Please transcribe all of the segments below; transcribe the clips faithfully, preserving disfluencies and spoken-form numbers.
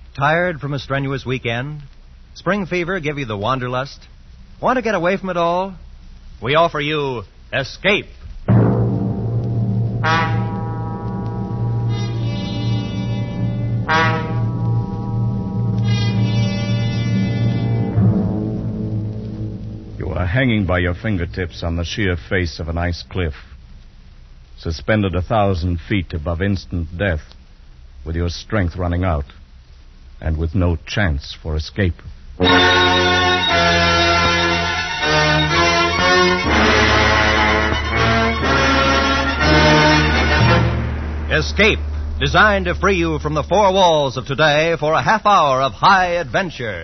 Tired from a strenuous weekend? Spring fever give you the wanderlust? Want to get away from it all? We offer you Escape. You are hanging by your fingertips on the sheer face of an ice cliff, suspended a thousand feet above instant death, with your strength running out, and with no chance for escape. Escape, designed to free you from the four walls of today for a half hour of high adventure.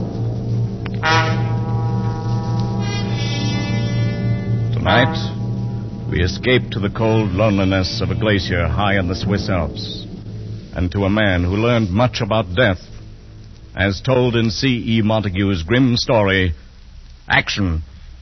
Tonight, we escape to the cold loneliness of a glacier high in the Swiss Alps, and to a man who learned much about death, as told in C E. Montague's grim story, Action.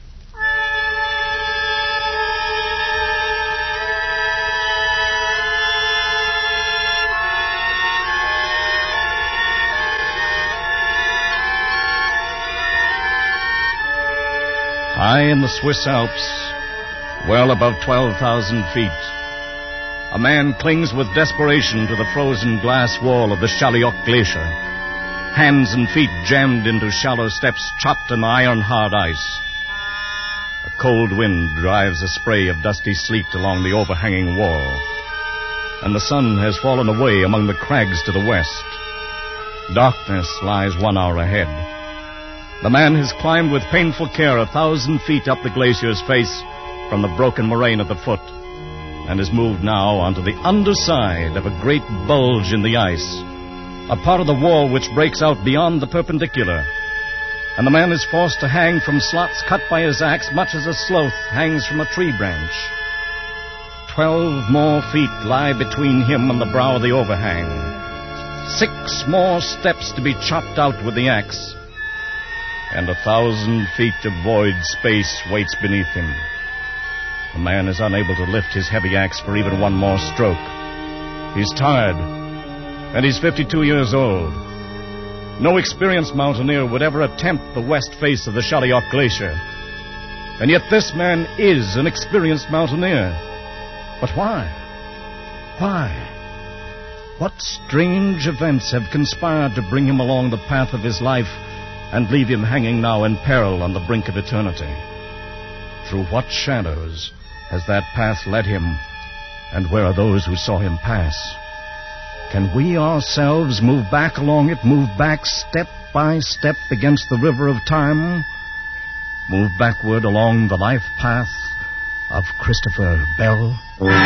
High in the Swiss Alps, well above twelve thousand feet, a man clings with desperation to the frozen glass wall of the Chaliot Glacier, hands and feet jammed into shallow steps chopped in iron-hard ice. A cold wind drives a spray of dusty sleet along the overhanging wall, and the sun has fallen away among the crags to the west. Darkness lies one hour ahead. The man has climbed with painful care a thousand feet up the glacier's face from the broken moraine at the foot, and has moved now onto the underside of a great bulge in the ice, a part of the wall which breaks out beyond the perpendicular. And the man is forced to hang from slots cut by his axe, much as a sloth hangs from a tree branch. Twelve more feet lie between him and the brow of the overhang. Six more steps to be chopped out with the axe. And a thousand feet of void space waits beneath him. The man is unable to lift his heavy axe for even one more stroke. He's tired, and he's fifty-two years old. No experienced mountaineer would ever attempt the west face of the Chaliot Glacier. And yet this man is an experienced mountaineer. But why? Why? What strange events have conspired to bring him along the path of his life and leave him hanging now in peril on the brink of eternity? Through what shadows has that path led him, and where are those who saw him pass? Can we ourselves move back along it, move back step by step against the river of time, move backward along the life path of Christopher Bell?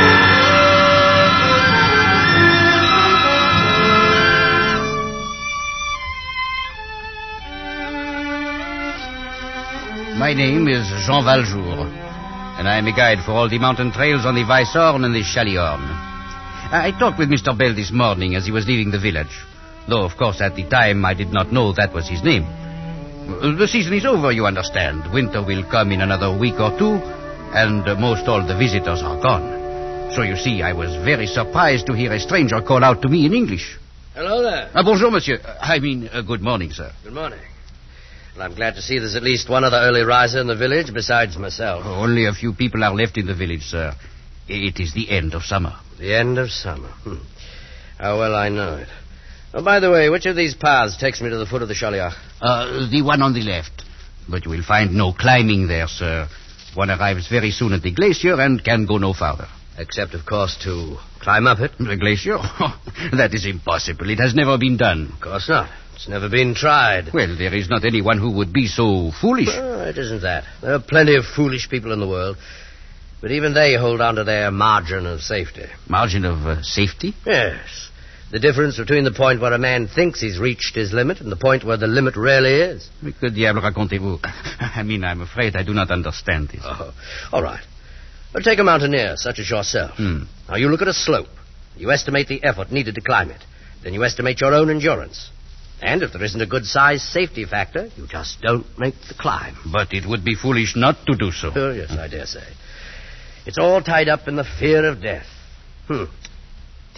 My name is Jean Valjour, and I am a guide for all the mountain trails on the Weisshorn and the Chaliorn. I talked with Mister Bell this morning as he was leaving the village, though, of course, at the time I did not know that was his name. The season is over, you understand. Winter will come in another week or two, and most all the visitors are gone. So, you see, I was very surprised to hear a stranger call out to me in English. Hello there. Uh, bonjour, monsieur. Uh, I mean, uh, good morning, sir. Good morning. Well, I'm glad to see there's at least one other early riser in the village besides myself. Oh, only a few people are left in the village, sir. It is the end of summer. The end of summer. Hmm. How well I know it. Oh, by the way, which of these paths takes me to the foot of the Chaliot? Uh, the one on the left. But you will find no climbing there, sir. One arrives very soon at the glacier and can go no farther. Except, of course, to climb up it. The glacier? That is impossible. It has never been done. Of course not. It's never been tried. Well, there is not anyone who would be so foolish. Well, it isn't that. There are plenty of foolish people in the world. But even they hold on to their margin of safety. Margin of uh, safety? Yes. The difference between the point where a man thinks he's reached his limit and the point where the limit really is. Que diable racontez-vous? I mean, I'm afraid I do not understand this. Oh, all right. Well, take a mountaineer such as yourself. Hmm. Now, you look at a slope. You estimate the effort needed to climb it. Then you estimate your own endurance. And if there isn't a good-sized safety factor, you just don't make the climb. But it would be foolish not to do so. Oh, yes, I dare say. It's all tied up in the fear of death. Hmm.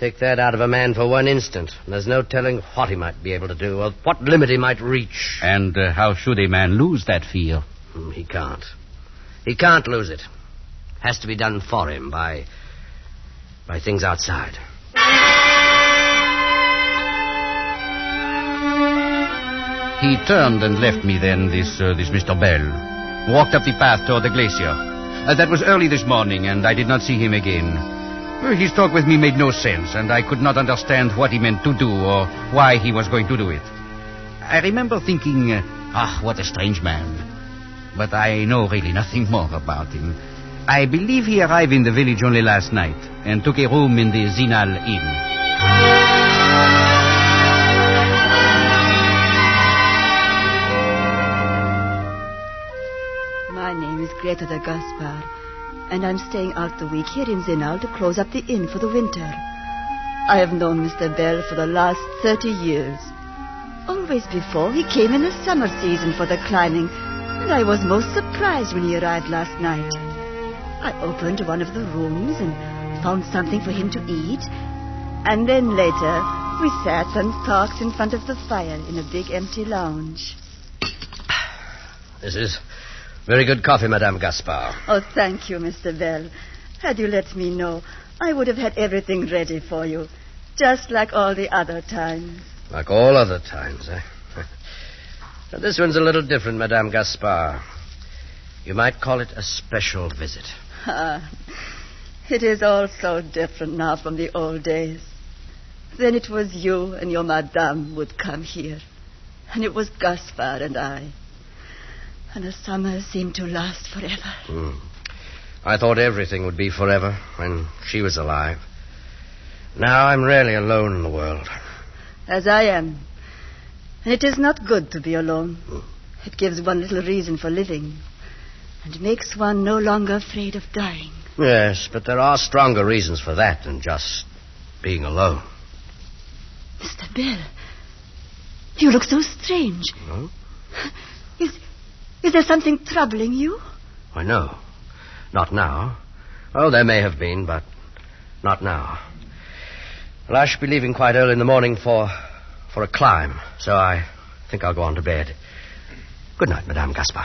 Take that out of a man for one instant, and there's no telling what he might be able to do, or what limit he might reach. And uh, how should a man lose that fear? Mm, he can't. He can't lose it. Has to be done for him by... by things outside. He turned and left me then, this uh, this Mister Bell. Walked up the path toward the glacier. Uh, that was early this morning, and I did not see him again. Well, his talk with me made no sense, and I could not understand what he meant to do or why he was going to do it. I remember thinking, uh, ah, what a strange man. But I know really nothing more about him. I believe he arrived in the village only last night and took a room in the Zinal Inn. My name is Greta de Gaspar, and I'm staying out the week here in Zinal to close up the inn for the winter. I have known Mister Bell for the last thirty years. Always before, he came in the summer season for the climbing, and I was most surprised when he arrived last night. I opened one of the rooms and found something for him to eat, and then later we sat and talked in front of the fire in a big empty lounge. This is very good coffee, Madame Gaspar. Oh, thank you, Mister Bell. Had you let me know, I would have had everything ready for you, just like all the other times. Like all other times, eh? Now, this one's a little different, Madame Gaspar. You might call it a special visit. Ah, it is all so different now from the old days. Then it was you and your madame would come here, and it was Gaspar and I. And the summer seemed to last forever. Mm. I thought everything would be forever when she was alive. Now I'm really alone in the world. As I am. And it is not good to be alone. Mm. It gives one little reason for living, and makes one no longer afraid of dying. Yes, but there are stronger reasons for that than just being alone. Mister Bell, you look so strange. Hmm? Is, is there something troubling you? Why, no. Not now. Oh, there may have been, but not now. Well, I should be leaving quite early in the morning for, for a climb, so I think I'll go on to bed. Good night, Madame Gaspar.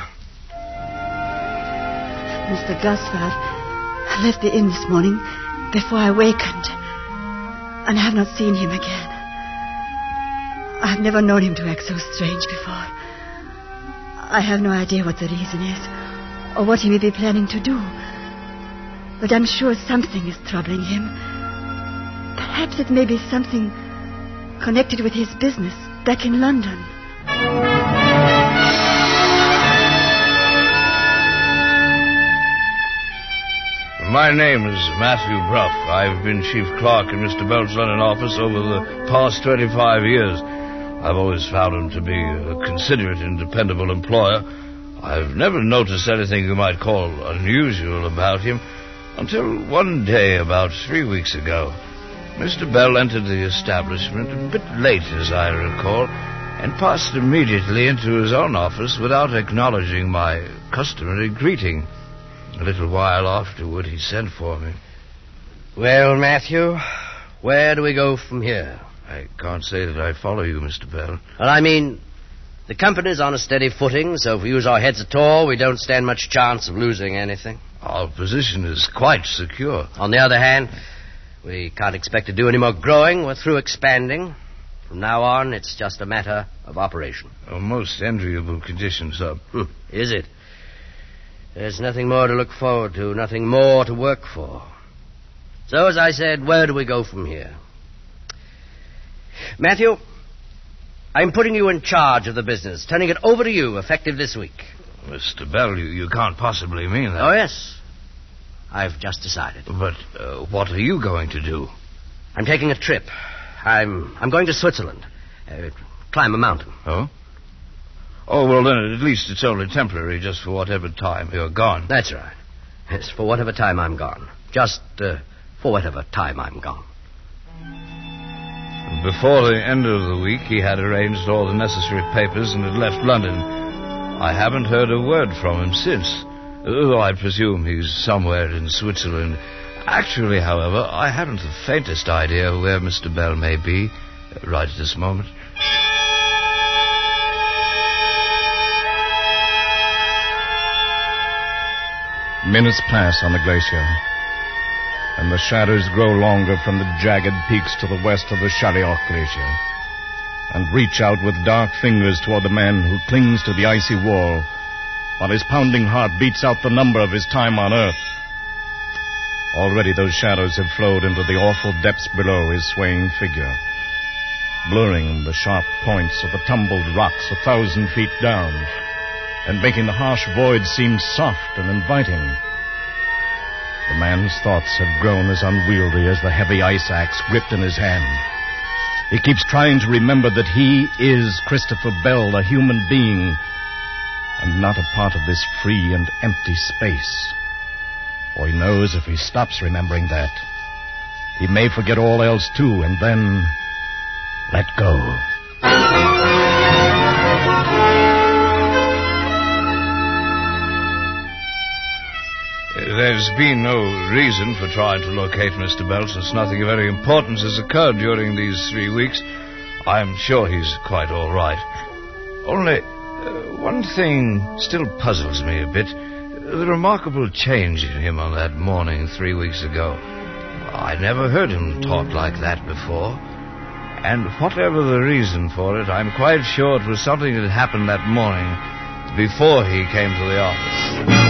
Mister Gaspar, I left the inn this morning before I wakened, and I have not seen him again. I have never known him to act so strange before. I have no idea what the reason is, or what he may be planning to do. But I'm sure something is troubling him. Perhaps it may be something connected with his business back in London. My name is Matthew Bruff. I've been chief clerk in Mister Bell's London office over the past twenty-five years. I've always found him to be a considerate and dependable employer. I've never noticed anything you might call unusual about him until one day about three weeks ago. Mister Bell entered the establishment a bit late, as I recall, and passed immediately into his own office without acknowledging my customary greeting. A little while afterward, he sent for me. Well, Matthew, where do we go from here? I can't say that I follow you, Mister Bell. Well, I mean, the company's on a steady footing, so if we use our heads at all, we don't stand much chance of losing anything. Our position is quite secure. On the other hand, we can't expect to do any more growing. We're through expanding. From now on, it's just a matter of operation. A most enviable condition, sir. Hmm. Is it? There's nothing more to look forward to, nothing more to work for. So, as I said, where do we go from here? Matthew, I'm putting you in charge of the business, turning it over to you, effective this week. Mister Bell, you, you can't possibly mean that. Oh, yes. I've just decided. But uh, what are you going to do? I'm taking a trip. I'm I'm going to Switzerland. Uh, climb a mountain. Oh? Oh, well, then, at least it's only temporary, just for whatever time you're gone. That's right. It's for whatever time I'm gone. Just uh, for whatever time I'm gone. Before the end of the week, he had arranged all the necessary papers and had left London. I haven't heard a word from him since, though I presume he's somewhere in Switzerland. Actually, however, I haven't the faintest idea where Mister Bell may be uh, right at this moment. Minutes pass on the glacier, and the shadows grow longer from the jagged peaks to the west of the Shalioc Glacier, and reach out with dark fingers toward the man who clings to the icy wall, while his pounding heart beats out the number of his time on Earth. Already those shadows have flowed into the awful depths below his swaying figure, blurring the sharp points of the tumbled rocks a thousand feet down, and making the harsh void seem soft and inviting. The man's thoughts have grown as unwieldy as the heavy ice axe gripped in his hand. He keeps trying to remember that he is Christopher Bell, a human being, and not a part of this free and empty space. For he knows if he stops remembering that, he may forget all else too, and then let go. There's been no reason for trying to locate Mister Bell, since nothing of any importance has occurred during these three weeks. I'm sure he's quite all right. Only, uh, one thing still puzzles me a bit. The remarkable change in him on that morning three weeks ago. I never heard him talk like that before. And whatever the reason for it, I'm quite sure it was something that happened that morning before he came to the office.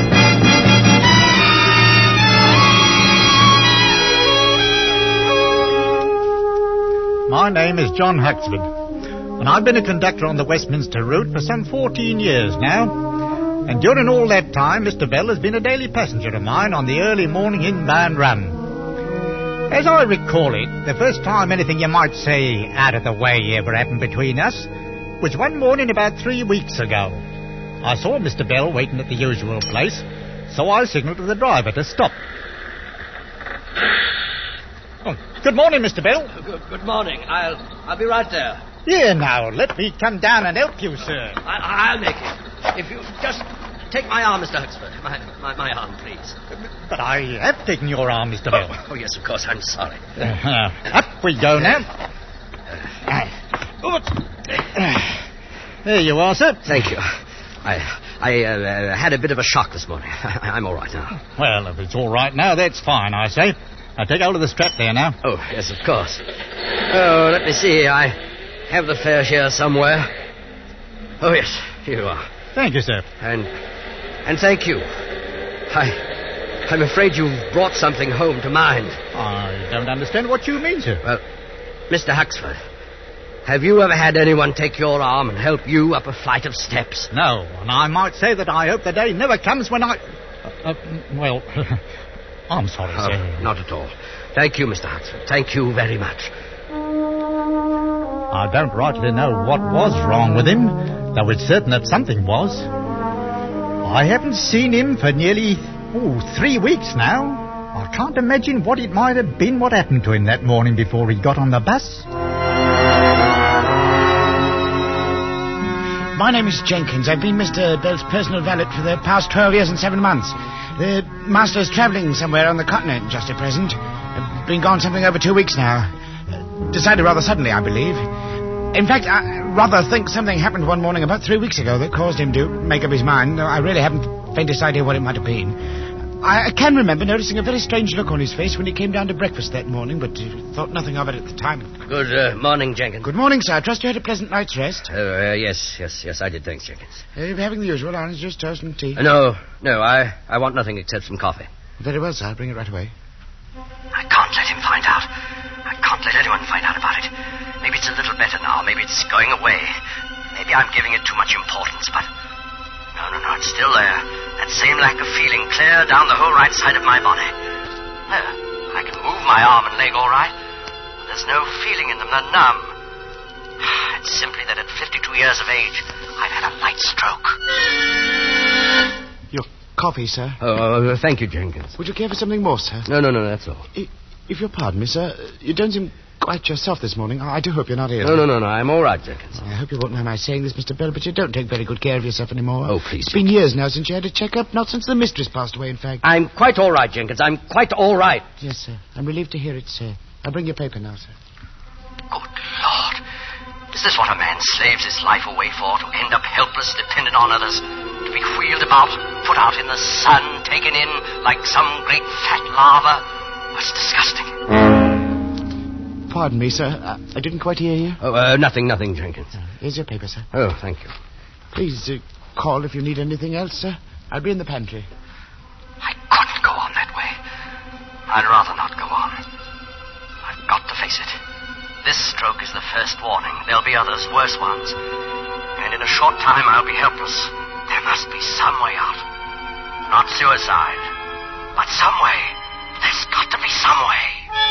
My name is John Huxford, and I've been a conductor on the Westminster route for some fourteen years now. And during all that time, Mister Bell has been a daily passenger of mine on the early morning inbound run. As I recall it, the first time anything you might say out of the way ever happened between us was one morning about three weeks ago. I saw Mister Bell waiting at the usual place, so I signalled to the driver to stop. Oh, good morning, Mister Bell. Good, good morning. I'll I'll be right there. Here now, let me come down and help you, sir. I, I'll make it. If you just take my arm, Mister Huxford. My, my, my arm, please. But I have taken your arm, Mister Bell. Oh, oh yes, of course. I'm sorry. Uh, up we go now. There you are, sir. Thank you. I I uh, had a bit of a shock this morning. I'm all right now. Well, if it's all right now, that's fine, I say. Now, take hold of the strap there now. Oh, yes, of course. Oh, let me see. I have the fare here somewhere. Oh, yes, here you are. Thank you, sir. And and thank you. I, I'm afraid you've brought something home to mind. I don't understand what you mean, sir. Well, Mister Huxford, have you ever had anyone take your arm and help you up a flight of steps? No, and I might say that I hope the day never comes when I... Uh, uh, well... I'm sorry, oh, sir. Not at all. Thank you, Mister Huxford. Thank you very much. I don't rightly know what was wrong with him, though it's certain that something was. I haven't seen him for nearly, oh, three weeks now. I can't imagine what it might have been what happened to him that morning before he got on the bus. My name is Jenkins. I've been Mister Bell's personal valet for the past twelve years and seven months. The master's travelling somewhere on the continent just at present. Uh, been gone something over two weeks now. Uh, decided rather suddenly, I believe. In fact, I rather think something happened one morning about three weeks ago that caused him to make up his mind. I really haven't the faintest idea what it might have been. I, I can remember noticing a very strange look on his face when he came down to breakfast that morning, but uh, thought nothing of it at the time. Good uh, morning, Jenkins. Good morning, sir. I trust you had a pleasant night's rest. Uh, uh, yes, yes, yes, I did. Thanks, Jenkins. Uh, having the usual orange juice, toast and tea? Uh, no, no, I, I want nothing except some coffee. Very well, sir. I'll bring it right away. I can't let him find out. I can't let anyone find out about it. Maybe it's a little better now. Maybe it's going away. Maybe I'm giving it too much importance, but... No, no, no, it's still there. That same lack of feeling clear down the whole right side of my body. There, I can move my arm and leg all right. But there's no feeling in them. They're numb. It's simply that at fifty-two years of age, I've had a light stroke. Your coffee, sir. Oh, uh, thank you, Jenkins. Would you care for something more, sir? No, no, no, that's all. I- if you'll pardon me, sir, you don't seem quite yourself this morning. I do hope you're not ill. No, no, no, no. I'm all right, Jenkins. I hope you won't mind my saying this, Mister Bell, but you don't take very good care of yourself anymore. Oh, please. It's been years now since you had a checkup, not since the mistress passed away, in fact. I'm quite all right, Jenkins. I'm quite all right. Yes, sir. I'm relieved to hear it, sir. I'll bring your paper now, sir. Good Lord. Is this what a man slaves his life away for? To end up helpless, dependent on others? To be wheeled about, put out in the sun, taken in like some great fat lava? That's disgusting. Pardon me, sir. I, I didn't quite hear you. Oh, uh, nothing, nothing, Jenkins. Uh, here's your paper, sir. Oh, thank you. Please uh, call if you need anything else, sir. I'll be in the pantry. I couldn't go on that way. I'd rather not go on. I've got to face it. This stroke is the first warning. There'll be others, worse ones. And in a short time, I'll be helpless. There must be some way out. Not suicide, but some way. There's got to be some way.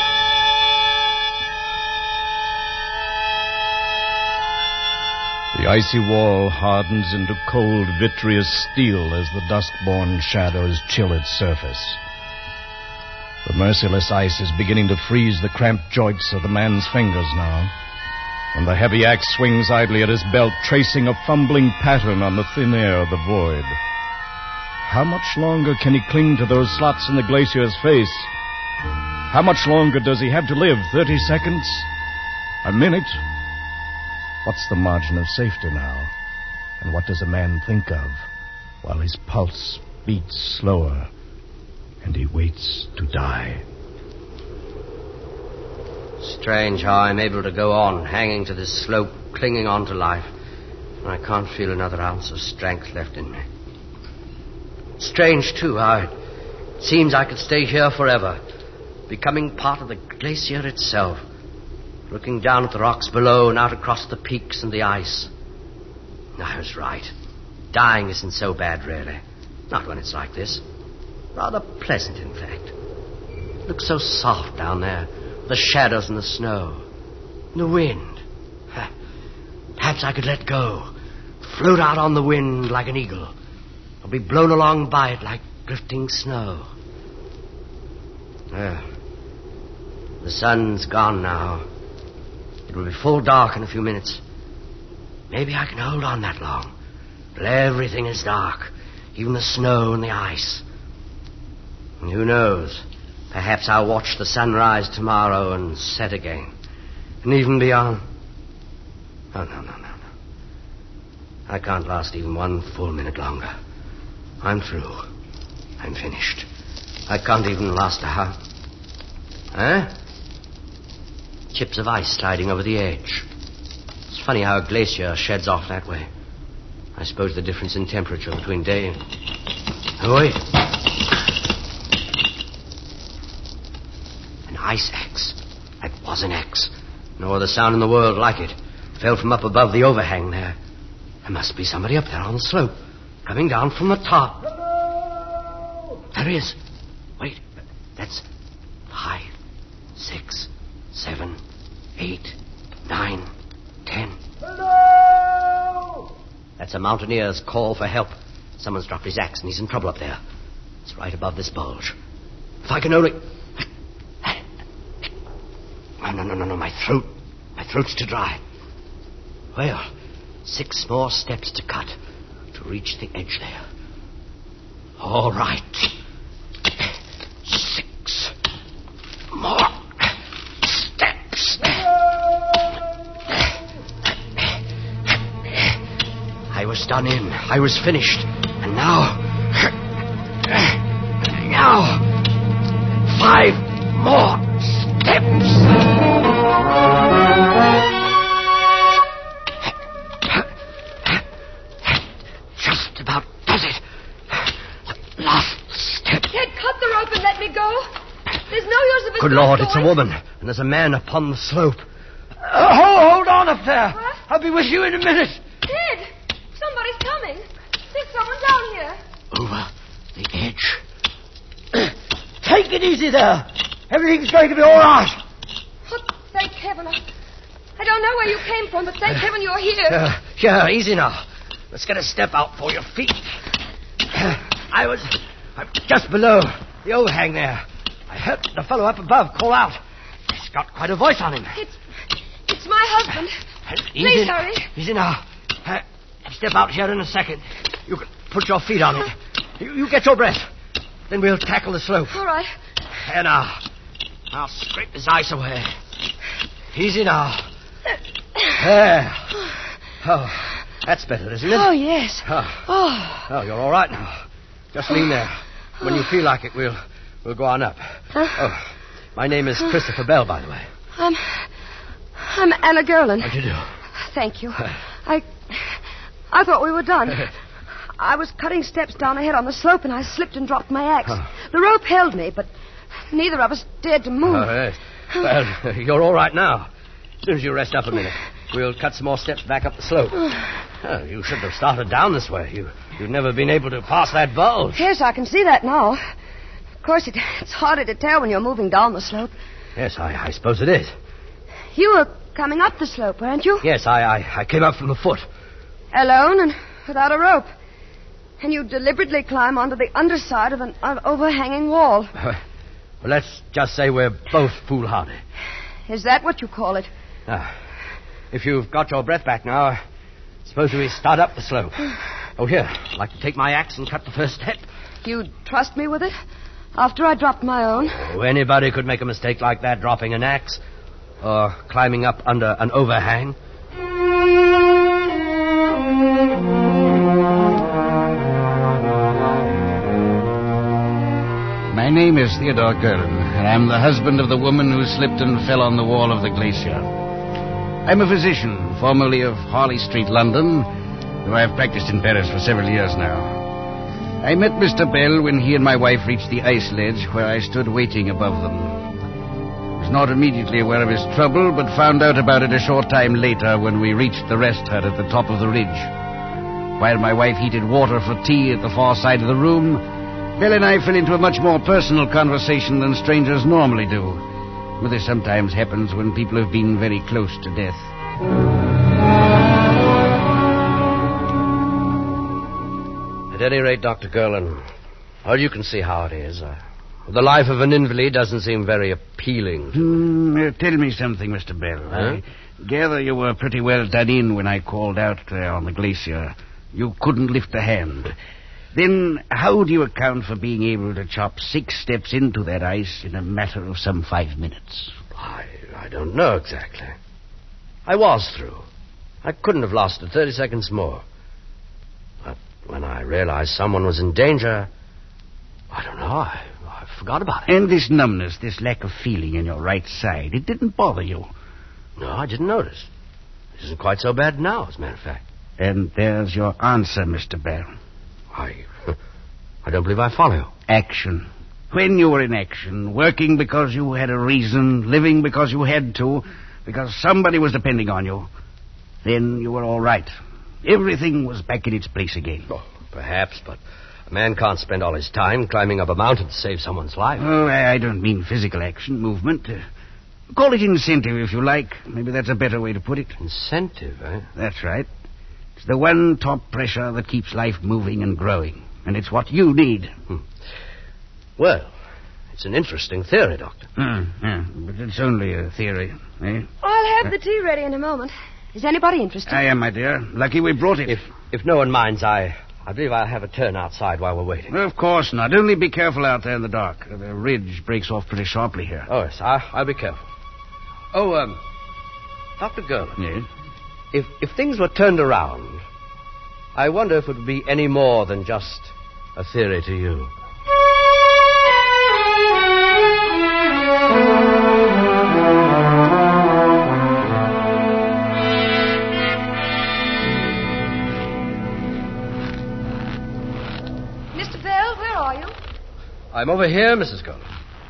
The icy wall hardens into cold, vitreous steel as the dusk-born shadows chill its surface. The merciless ice is beginning to freeze the cramped joints of the man's fingers now, and the heavy axe swings idly at his belt, tracing a fumbling pattern on the thin air of the void. How much longer can he cling to those slots in the glacier's face? How much longer does he have to live? Thirty seconds? A minute? What's the margin of safety now? And what does a man think of while his pulse beats slower and he waits to die? Strange how I'm able to go on, hanging to this slope, clinging on to life, and I can't feel another ounce of strength left in me. Strange, too, how it seems I could stay here forever, becoming part of the glacier itself, looking down at the rocks below and out across the peaks and the ice. I was right. Dying isn't so bad, really. Not when it's like this. Rather pleasant, in fact. It looks so soft down there, with the shadows and the snow, and the wind. Perhaps I could let go, float out on the wind like an eagle, or be blown along by it like drifting snow. Well, the sun's gone now. It will be full dark in a few minutes. Maybe I can hold on that long, till everything is dark, even the snow and the ice. And who knows? Perhaps I'll watch the sun rise tomorrow and set again. And even beyond. Oh, no, no, no, no. I can't last even one full minute longer. I'm through. I'm finished. I can't even last a half. Huh? Chips of ice sliding over the edge. It's funny how a glacier sheds off that way. I suppose the difference in temperature between day and... Oh, wait. An ice axe. That was an axe. No other sound in the world like it. Fell from up above the overhang there. There must be somebody up there on the slope, coming down from the top. Hello! There is. Wait. That's five, six, seven, eight, nine, ten. Hello! That's a mountaineer's call for help. Someone's dropped his axe and he's in trouble up there. It's right above this bulge. If I can only... No, no, no, no, no, my throat. My throat's too dry. Well, six more steps to cut to reach the edge there. All right. Six more steps. I was done in. I was finished. And now... Now... Five more steps. Just about does it. The last step. Ted, cut the rope and let me go. There's no use of it. Good Lord, it's a woman. And there's a man upon the slope. Uh, hold, hold on up there. What? I'll be with you in a minute. Ted, somebody's coming. There's someone down here. Over the edge. Take it easy there. Everything's going to be all right. Oh, thank heaven. I, I don't know where you came from, but thank heaven you're here. Uh, yeah, easy now. Let's get a step out for your feet. Uh, I was uh, just below the overhang there. I heard the fellow up above call out. He's got quite a voice on him. It's... It's my husband. He's Please in, hurry. He's in our... Uh, step out here in a second. You can put your feet on it. You, you get your breath. Then we'll tackle the slope. All right. And now, I'll scrape his ice away. Easy now. There. Oh, that's better, isn't it? Oh, yes. Oh. Oh. Oh, you're all right now. Just lean there. When you feel like it, we'll we'll go on up. Huh? Oh, my name is Christopher Bell, by the way. I'm... I'm Anna Gerlin. How do you do? Thank you. I... I thought we were done. I was cutting steps down ahead on the slope, and I slipped and dropped my axe. Huh. The rope held me, but neither of us dared to move. Oh, yes. Well, you're all right now. As soon as you rest up a minute, we'll cut some more steps back up the slope. Oh, you shouldn't have started down this way. You, you've never been able to pass that bulge. Yes, I can see that now. Of course, it, it's harder to tell when you're moving down the slope. Yes, I, I suppose it is. You were coming up the slope, weren't you? Yes, I, I, I came up from the foot. Alone and without a rope. And you deliberately climb onto the underside of an uh, overhanging wall. Well, let's just say we're both foolhardy. Is that what you call it? Ah, if you've got your breath back now, suppose we start up the slope. Oh, here, I'd like to take my axe and cut the first step. You'd trust me with it? After I dropped my own? Oh, anybody could make a mistake like that, dropping an axe. Or climbing up under an overhang. My name is Theodore Gerlin, and I'm the husband of the woman who slipped and fell on the wall of the glacier. I'm a physician, formerly of Harley Street, London, though I've practiced in Paris for several years now. I met Mister Bell when he and my wife reached the ice ledge where I stood waiting above them. I was not immediately aware of his trouble, but found out about it a short time later when we reached the rest hut at the top of the ridge. While my wife heated water for tea at the far side of the room, Bell and I fell into a much more personal conversation than strangers normally do. Well, this sometimes happens when people have been very close to death. At any rate, Doctor Gerlin, well, you can see how it is. Uh, the life of an invalid doesn't seem very appealing. Hmm, uh, tell me something, Mister Bell. Huh? I gather you were pretty well done in when I called out there on the glacier. You couldn't lift a hand. Then how do you account for being able to chop six steps into that ice in a matter of some five minutes? I, I don't know exactly. I was through. I couldn't have lasted thirty seconds more. But when I realized someone was in danger, I don't know, I, I forgot about it. And this numbness, this lack of feeling in your right side, it didn't bother you? No, I didn't notice. It isn't quite so bad now, as a matter of fact. And there's your answer, Mister Bell. I... I don't believe I follow. Action. When you were in action, working because you had a reason, living because you had to, because somebody was depending on you, then you were all right. Everything was back in its place again. Oh, perhaps, but a man can't spend all his time climbing up a mountain to save someone's life. Oh, I don't mean physical action, movement. Uh, call it incentive, if you like. Maybe that's a better way to put it. Incentive, eh? That's right. It's the one top pressure that keeps life moving and growing. And it's what you need. Hmm. Well, it's an interesting theory, Doctor. Uh, yeah, but it's only a theory, eh? I'll have the tea ready in a moment. Is anybody interested? I am, my dear. Lucky we brought it. If if no one minds, I, I believe I'll have a turn outside while we're waiting. Of course not. Only be careful out there in the dark. The ridge breaks off pretty sharply here. Oh, yes, I, I'll be careful. Oh, um, Doctor Gerlin. Yes? If, if things were turned around, I wonder if it would be any more than just a theory to you. Mister Bell, where are you? I'm over here, Missus Gerlin.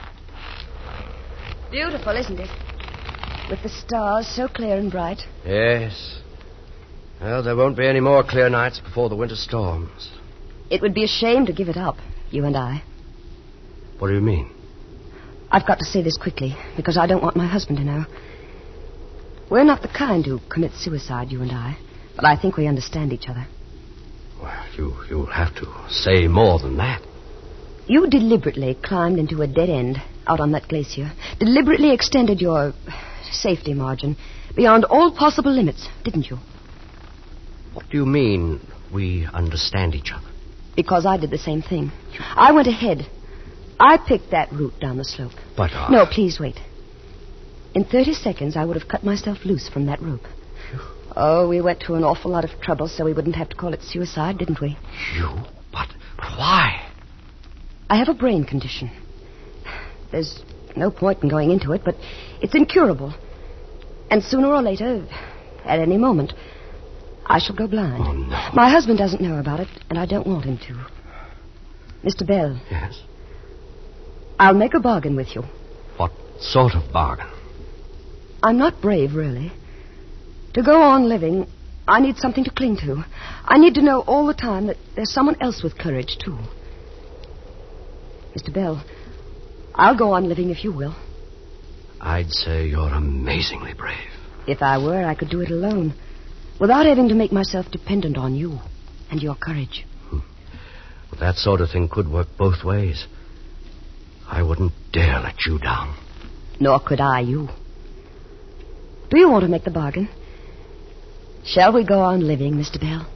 Beautiful, isn't it? With the stars so clear and bright. Yes. Well, there won't be any more clear nights before the winter storms. It would be a shame to give it up, you and I. What do you mean? I've got to say this quickly, because I don't want my husband to know. We're not the kind who commit suicide, you and I. But I think we understand each other. Well, you, you'll have to say more than that. You deliberately climbed into a dead end out on that glacier, deliberately extended your safety margin beyond all possible limits, didn't you? What do you mean, we understand each other? Because I did the same thing. I went ahead. I picked that route down the slope. But, uh... No, please wait. In thirty seconds, I would have cut myself loose from that rope. Oh, we went to an awful lot of trouble so we wouldn't have to call it suicide, didn't we? You? But why? I have a brain condition. There's no point in going into it, but it's incurable. And sooner or later, at any moment, I shall go blind. Oh, no. My husband doesn't know about it, and I don't want him to. Mister Bell. Yes? I'll make a bargain with you. What sort of bargain? I'm not brave, really. To go on living, I need something to cling to. I need to know all the time that there's someone else with courage, too. Mister Bell, I'll go on living if you will. I'd say you're amazingly brave. If I were, I could do it alone, without having to make myself dependent on you and your courage. Hmm. Well, that sort of thing could work both ways. I wouldn't dare let you down. Nor could I you. Do you want to make the bargain? Shall we go on living, Mister Bell?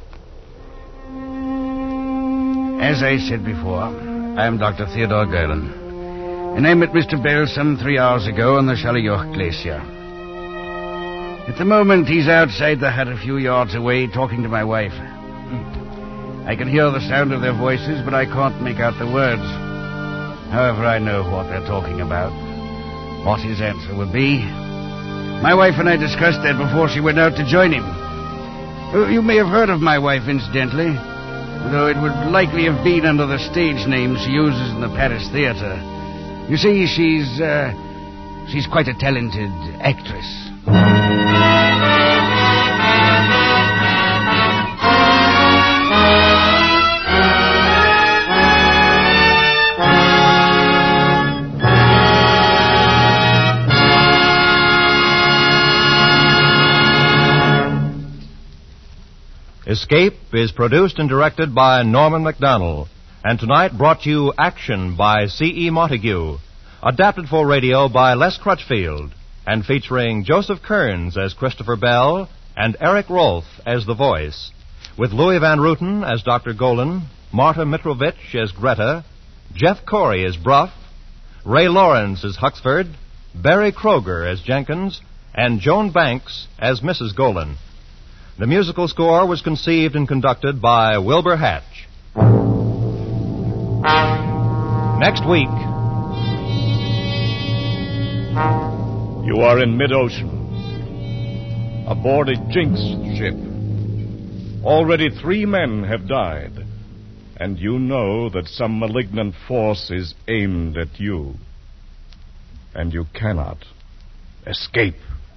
As I said before, I am Doctor Theodore Gerlin, and I met Mister Bell some three hours ago on the Shalioch Glacier. At the moment, he's outside the hut a few yards away talking to my wife. I can hear the sound of their voices, but I can't make out the words. However, I know what they're talking about, what his answer would be. My wife and I discussed that before she went out to join him. You may have heard of my wife, incidentally, though it would likely have been under the stage name she uses in the Paris theater. You see, she's, uh, she's quite a talented actress. Escape is produced and directed by Norman MacDonald, and tonight brought you Action by C E. Montague, adapted for radio by Les Crutchfield, and featuring Joseph Kearns as Christopher Bell and Eric Rolfe as the voice, with Louis Van Rooten as Doctor Golan, Marta Mitrovich as Greta, Jeff Corey as Bruff, Ray Lawrence as Huxford, Barry Kroger as Jenkins, and Joan Banks as Missus Golan. The musical score was conceived and conducted by Wilbur Hatch. Next week. You are in mid-ocean, aboard a Jinx ship. Already three men have died, and you know that some malignant force is aimed at you. And you cannot escape.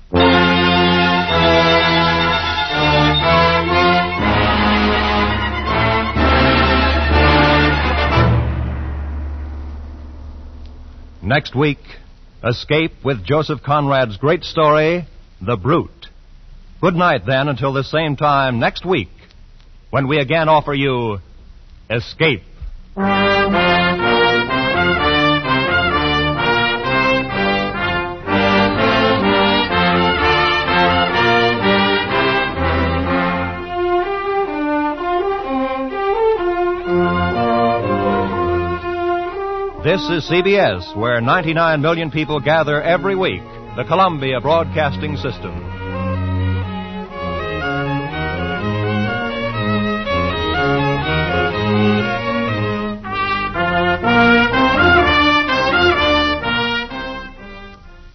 Next week, Escape with Joseph Conrad's great story, The Brute. Good night, then, until the same time next week, when we again offer you Escape. This is C B S, where ninety-nine million people gather every week, the Columbia Broadcasting System.